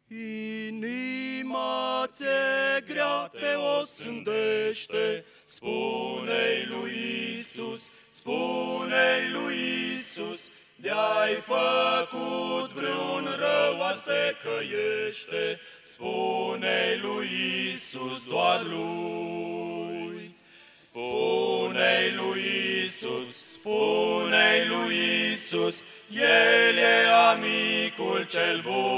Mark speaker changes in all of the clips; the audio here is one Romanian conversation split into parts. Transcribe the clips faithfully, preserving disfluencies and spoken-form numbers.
Speaker 1: Inima ți-e grea, te osândește, spune-i lui Iisus, spune-i lui Iisus, de-ai făcut vreun rău, azi te căiește, spune-i lui Iisus, doar lui. Spune-i lui Iisus, spune-i lui Iisus, El e amicul cel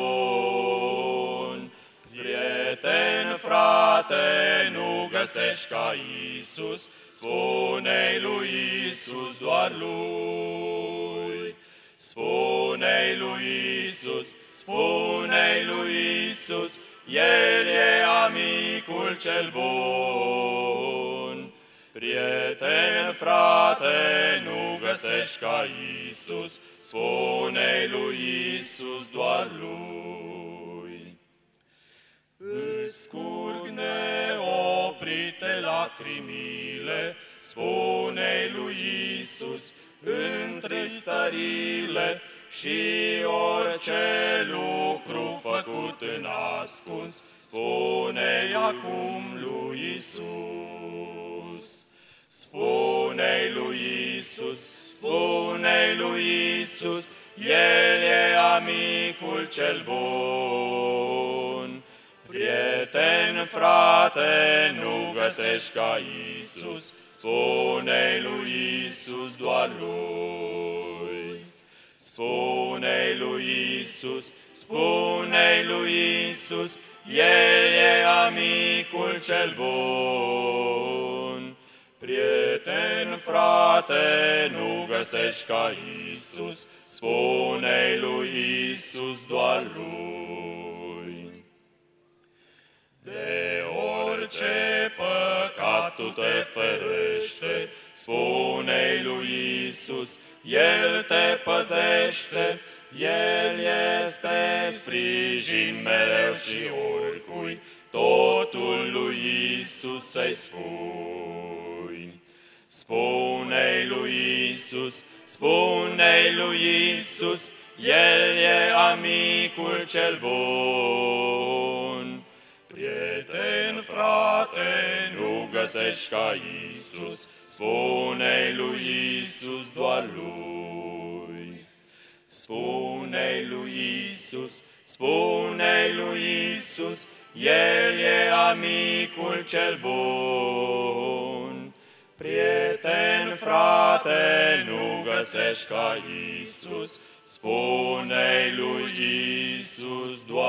Speaker 1: bun. Prieten, frate, nu găsești ca Iisus, spune-i lui Iisus, doar lui. Spune-i lui Iisus, spune-i lui Iisus, El e amicul cel bun. Prieten, frate, nu găsești ca Iisus, spune-i lui Iisus, doar lui. Îți curg neoprite lacrimile, spune-i lui Iisus, întristările și orice lucru făcut în ascuns, spune-i acum lui Iisus. Spune-i lui Iisus, spune-i lui Iisus, El e amicul cel bun. Prieten, frate, nu găsești ca Iisus, spune-i lui Iisus, doar lui. Spune-i lui Iisus, spune-i lui Iisus, El e amicul cel bun. Prieten, frate, nu găsești ca Iisus, spune-i lui Iisus, doar lui. De orice păcat tu te ferește, spune-i lui Iisus, El te păzește, El este sprijin mereu și oricui, totul lui Iisus să-i spui. Spune-i lui Iisus, spune-i lui Iisus, El e amicul cel bun. Prieten, frate, nu găsești ca Iisus, spune-i lui Iisus, doar lui. Spune-i lui Iisus, spune-i lui Iisus, El e amicul cel bun. Prieten, frate, nu găsești ca Iisus, spune-i lui Iisus, doar